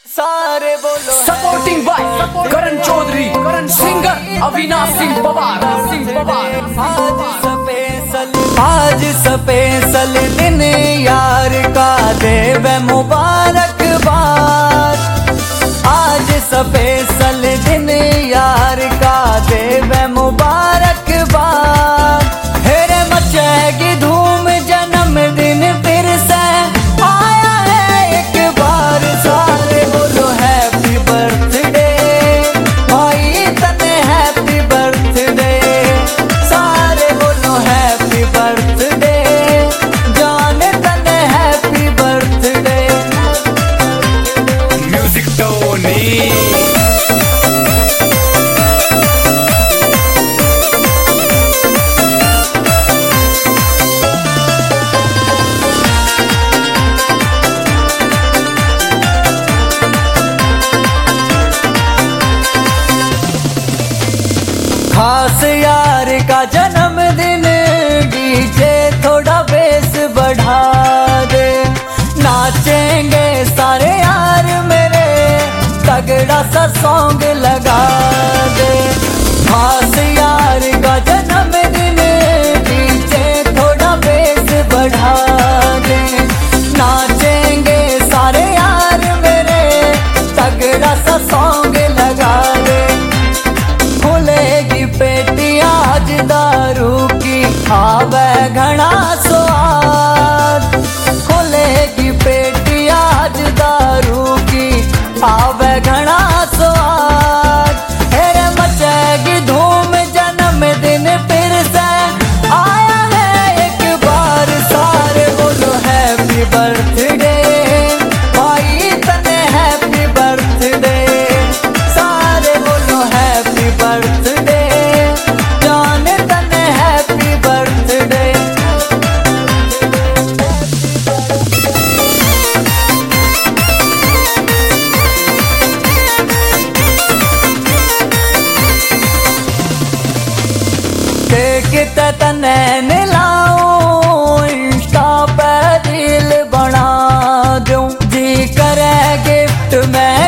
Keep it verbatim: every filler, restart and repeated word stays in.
सारे बोलो supporting by Karan Chaudhary, singer Avinash Singh Pawar Singh Pawar special आज स्पेशल दिन यार का देव मुबारकबाद। आज स्पेशल दिन यार का देव मुबारकबाद। हेरे मचेगी धूम जन्मदिन फिर से आया है एक बार। सारे बोलो हैप्पी बर्थडे भाई तने हैप्पी बर्थडे। सारे बोलो हैप्पी बर्थडे जान तने हैप्पी बर्थडे। म्यूजिक टोनी खास यार का जन्मदिन डीजे थोड़ा बेस बढ़ा दे। नाचेंगे सारे यार मेरे तगड़ा सा सॉन्ग लगा दे। खास यार का जन्मदिन डीजे थोड़ा बेस बढ़ा दे। नाचेंगे सारे यार मेरे तगड़ा सा सॉन्ग लगा दे। खुलेगी पेटी आज दारू की आवे घना स्वाद। खुलेगी पेटी आज दारू की आवे घना स्वाद। हेरे मचेगी धूम जन्मदिन फिर से आया है एक बार। सारे बोलो हैप्पी बर्थडे भाई तने हैप्पी बर्थडे। सारे बोलो हैप्पी बर्थडे जान तने हैप्पी बर्थडे। केक तने मिलाऊं इंस्टा पे रील बना दूं। जी करे गिफ्ट में